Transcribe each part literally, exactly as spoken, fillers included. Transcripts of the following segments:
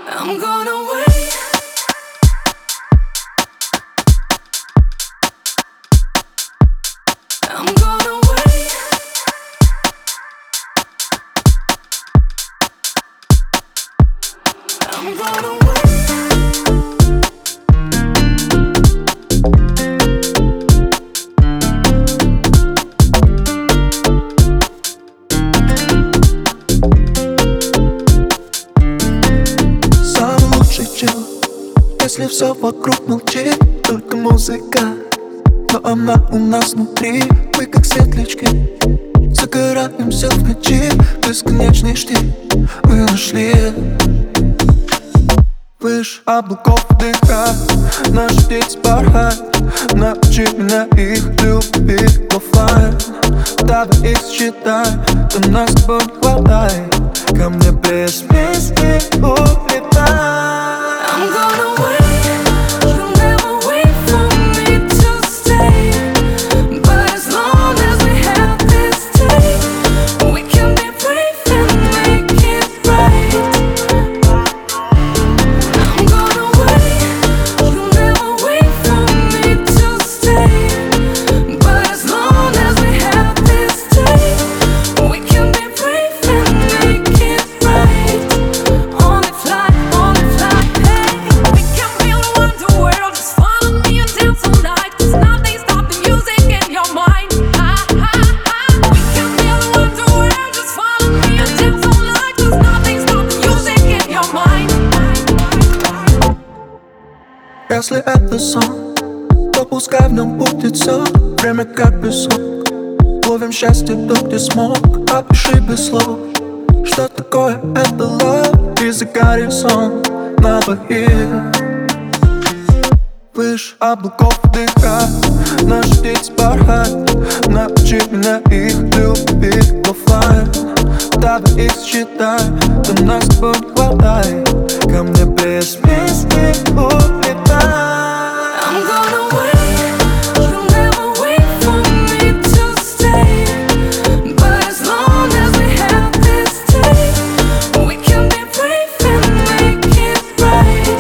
I'm gonna wait. I'm gonna wait. I'm gonna wait. Самый лучший чел, если все вокруг молчит, только музыка, но она у нас внутри. Мы как светлячки, загораемся в ночи. Бесконечный штиль мы нашли. Выше облаков вдыхай, наши птицы порхают. Научи меня их любить в оффлайн. Давай их считай, то нас с тобой не хватает. Ко мне без песни улетай. I'm gonna wait. You'll never wait for me to stay. But as long as we have this taste, we can be brave and make it right. I'm gonna wait. You'll never wait for me to stay. But as long as we have this taste, we can be brave and make it right. On the fly, on the fly, hey. We can feel the wonder world. Just follow me and dance all night. 'Cause nothing stops the music in your mind. Ah, ah, ah. We can feel the wonder world. Just follow me and dance all night. 'Cause nothing stops the music in your mind. Если это сон, то пускай в нем будет все. Время как песок, ловим счастье тут, где смог. Опиши без слов, что такое это love. И загорит сон на двоих. Выше облаков вдыхай, наши птицы порхают. Научи меня их любить в оффлайн. Давай их считай, то нас с тобой не хватает. Ко мне без песни улетай. I'm gonna wait. You'll never wait for me to stay. But as long as we have this taste, we can be brave and make it right.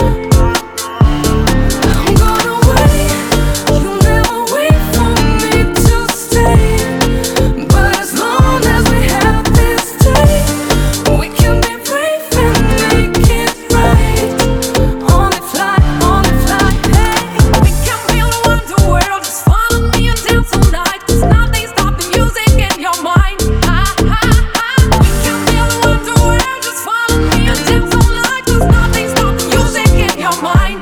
I'm gonna wait. You'll never wait for me to stay. But as long as we have this taste, we can be brave and make it right. On the fly, on the fly, hey. We can feel the wonder world. Just follow me and dance all night. 'Cause nothing stops the music in your mind. Ah, ah, ah. We can feel the wonder world. Just follow me and dance all night. 'Cause nothing stops the music in your mind.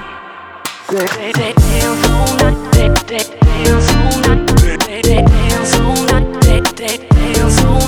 Dance all night, dance all night, dance all night, dance all night.